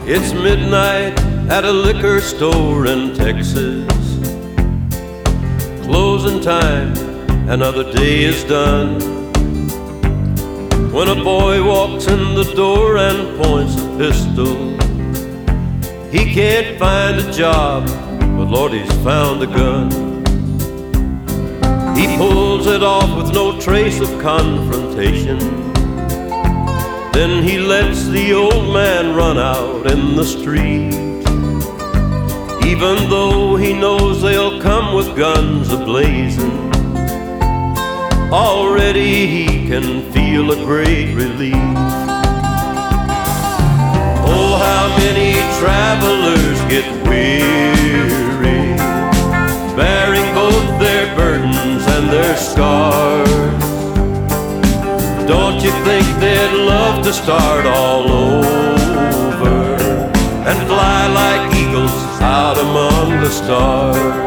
It's midnight at a liquor store in Texas. Closing time, another day is done. When a boy walks in the door and points a pistol, he can't find a job, but Lord, he's found a gun. He pulls it off with no trace of confrontation. Then he lets the old man run out in the street, even though he knows they'll come with guns a-blazing. Already he can feel a great relief. Oh, how many travelers get weary, bearing both their burdens and their scars. Don't you think they'd love to start all over and fly like eagles out among the stars?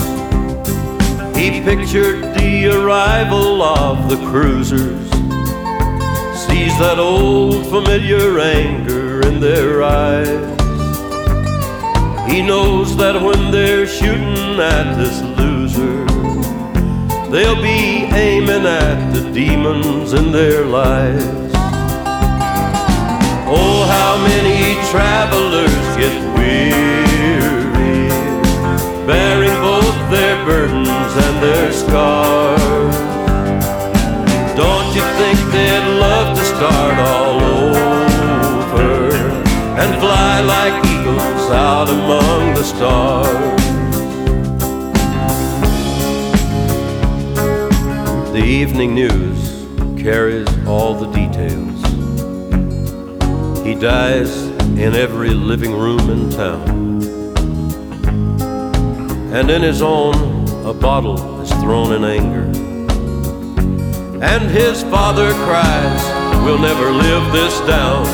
He pictured the arrival of the cruisers, sees that old familiar anger in their eyes. He knows that when they're shooting at this loser, they'll be aiming at the demons in their lives. Oh, how many travelers get weary, bearing both their burdens and their scars. Don't you think they'd love to start all over and fly like eagles out among the stars? The evening news carries all the details. He dies in every living room in town, and in his own a bottle is thrown in anger. And his father cries, "We'll never live this down."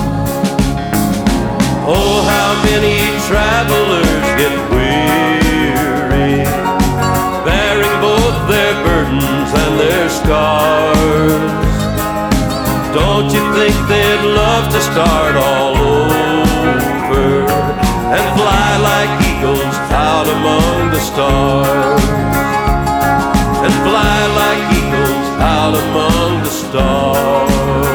Oh, how many travelers get weary, bearing both their burdens and their scars. Don't you think they'd love to start all over and fly like eagles out among the stars? And fly like eagles out among the stars.